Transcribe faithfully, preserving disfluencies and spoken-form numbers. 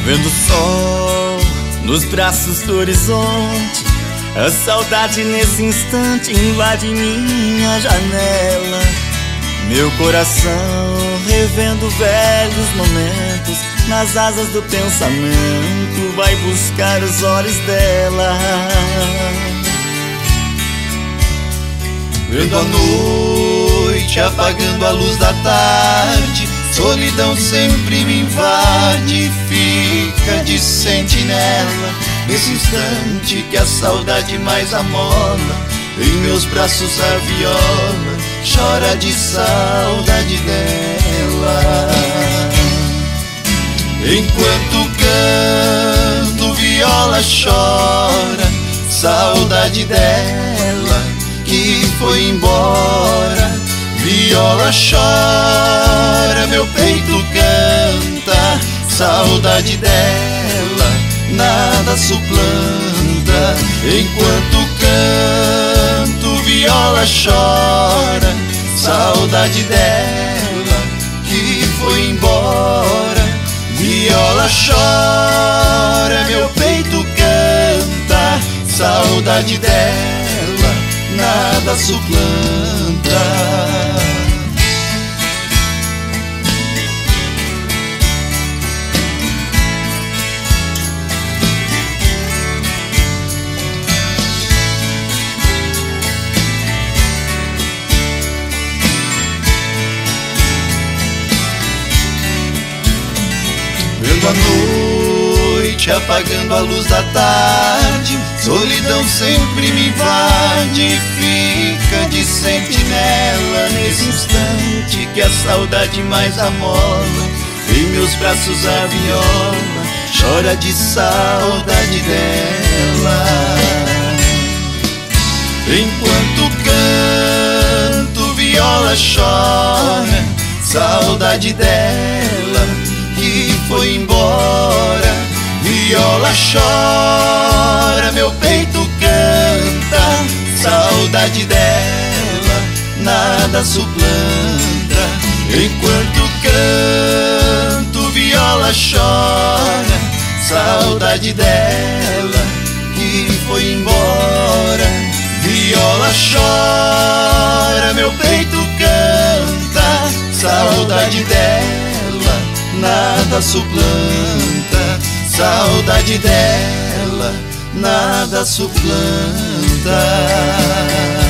Vendo o sol nos braços do horizonte, a saudade nesse instante invade minha janela. Meu coração revendo velhos momentos, nas asas do pensamento vai buscar os olhos dela. Vendo a noite apagando a luz da tarde, solidão sempre me invade e fica de sentinela. Nesse instante que a saudade mais amola, em meus braços a viola chora de saudade dela. Enquanto canto, viola chora, saudade dela que foi embora. Viola chora, meu peito canta, saudade dela nada suplanta. Enquanto canto, viola chora, saudade dela que foi embora. Viola chora, meu peito canta, saudade dela nada suplanta. Vendo a noite apagando a luz da tarde, solidão sempre me invade e fica de sentinela. Nesse instante que a saudade mais amola, em meus braços a viola chora de saudade dela. Enquanto canto, viola chora, saudade dela que foi embora. Viola chora, meu peito canta, saudade dela nada suplanta. Enquanto canto, viola chora, saudade dela que foi embora. Viola chora, meu peito canta, saudade dela nada suplanta. Saudade dela nada suplanta.